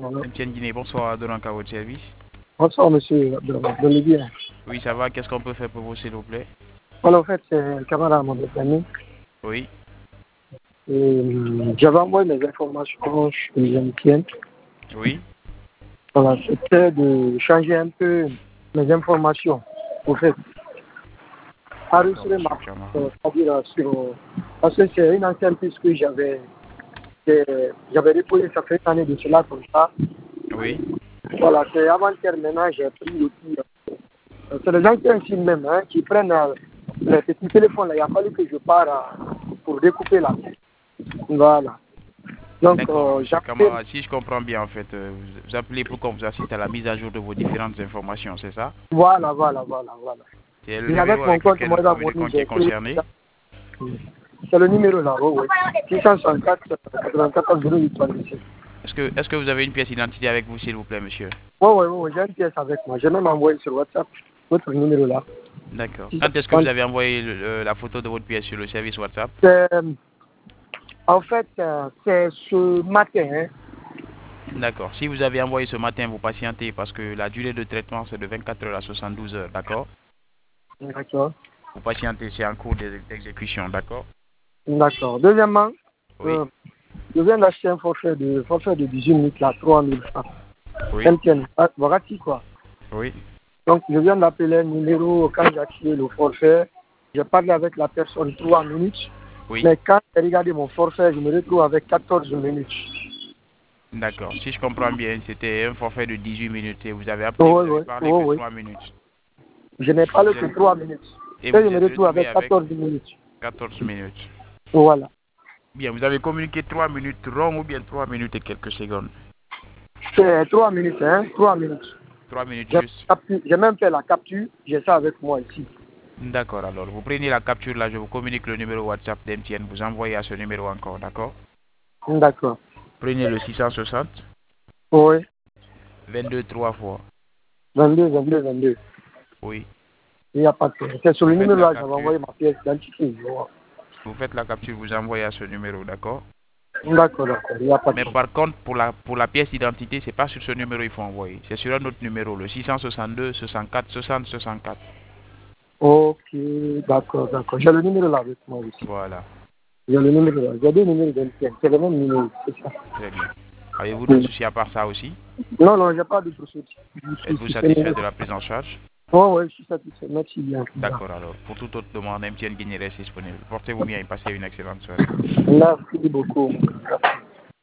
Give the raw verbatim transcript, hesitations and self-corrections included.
Voilà. Etienne Guinée, bonsoir, Doranka, à votre service. Bonsoir, monsieur. Donnez bien. Oui, ça va, qu'est-ce qu'on peut faire pour vous, s'il vous plaît? Voilà, en fait, c'est un camarade, mon ami. Oui. Et euh, j'avais envoyé mes informations chez Etienne. Oui. Voilà, c'était de changer un peu mes informations, au fait. Enregistrer ma euh, c'est-à-dire sur. Parce que c'est une ancienne piste que j'avais. J'avais déposé, ça fait une année de cela comme ça. Oui. Voilà, c'est avant-hier maintenant, j'ai pris l'outil. Euh, c'est les anciens ici même hein, qui prennent euh, les petits téléphones là. Il a fallu que je pars euh, pour découper là. Voilà. Donc, D'accord, euh, monsieur Camara, si je comprends bien, en fait, euh, vous, vous appelez pour qu'on vous assiste à la mise à jour de vos différentes informations, c'est ça? Voilà, voilà, voilà, voilà. C'est le Et numéro avec mon avec compte, lequel moi, nous là, communiquons qui est j'ai pris. concerné? C'est le numéro là, oh, oui. six cent soixante-quatre quatre-vingt-quatorze zéro huit soixante-dix-sept. Est-ce que, est-ce que vous avez une pièce d'identité avec vous, s'il vous plaît, monsieur? Oui, oui, oui, j'ai une pièce avec moi. J'ai même envoyé sur WhatsApp votre numéro là. D'accord. Quand est-ce que vous avez envoyé le- le- la photo de votre pièce sur le service WhatsApp? C'est, en fait, euh, c'est ce matin. Hein. D'accord. Si vous avez envoyé ce matin, vous patientez parce que la durée de traitement, c'est de vingt-quatre heures à soixante-douze heures, d'accord? D'accord. Vous patientez, c'est en cours d'ex- d'exécution, d'accord? D'accord. Deuxièmement, Oui. euh, je viens d'acheter un forfait de, forfait de dix-huit minutes là, trois mille francs. Oui. M T N. Ah, voilà, quoi. Oui. Donc, je viens d'appeler un numéro quand j'ai activé le forfait. J'ai parlé avec la personne trois minutes. Oui. Mais quand j'ai regardé mon forfait, je me retrouve avec quatorze minutes. D'accord. Si je comprends bien, c'était un forfait de dix-huit minutes et vous avez appelé, Oh, vous oui, avez oui, parlé oh, que oui. trois minutes. Je n'ai parlé que trois minutes. Et Et vous je me êtes retrouve retrouvé avec avec quatorze minutes. quatorze minutes. Voilà. Bien, vous avez communiqué trois minutes rond ou bien trois minutes et quelques secondes? C'est trois minutes, hein, trois minutes. trois minutes J'ai juste. captu- j'ai même fait la capture, j'ai ça avec moi ici. D'accord, alors vous prenez la capture là, je vous communique le numéro WhatsApp d'M T N, vous envoyez à ce numéro encore, d'accord? D'accord. Prenez le six cent soixante, Oui. vingt-deux trois fois. vingt-deux, vingt-deux, vingt-deux. Oui. Il n'y a pas de problème. C'est sur Vous le faites numéro la là, j'avais capture. envoyé ma pièce d'identité. Vous faites la capture, vous envoyez à ce numéro, d'accord? D'accord, d'accord. Il n'y a pas de Mais problème. par contre, pour la, pour la pièce d'identité, c'est pas sur ce numéro qu'il faut envoyer. C'est sur un autre numéro, le six cent soixante-deux, soixante-quatre, soixante, soixante-quatre. Ok, d'accord, d'accord. J'ai le numéro là avec moi aussi. Voilà. J'ai le numéro là. J'ai deux numéros d'M T N. C'est le même numéro, c'est ça. Très bien. Avez-vous d'autres soucis à part ça aussi? Non, non, j'ai pas de soucis. Êtes-vous satisfait de la prise en charge? Oh, oui, je suis satisfait. Merci bien. D'accord alors. Pour toute autre demande, M T N Guinée reste disponible. Portez-vous bien et passez une excellente soirée. Merci beaucoup.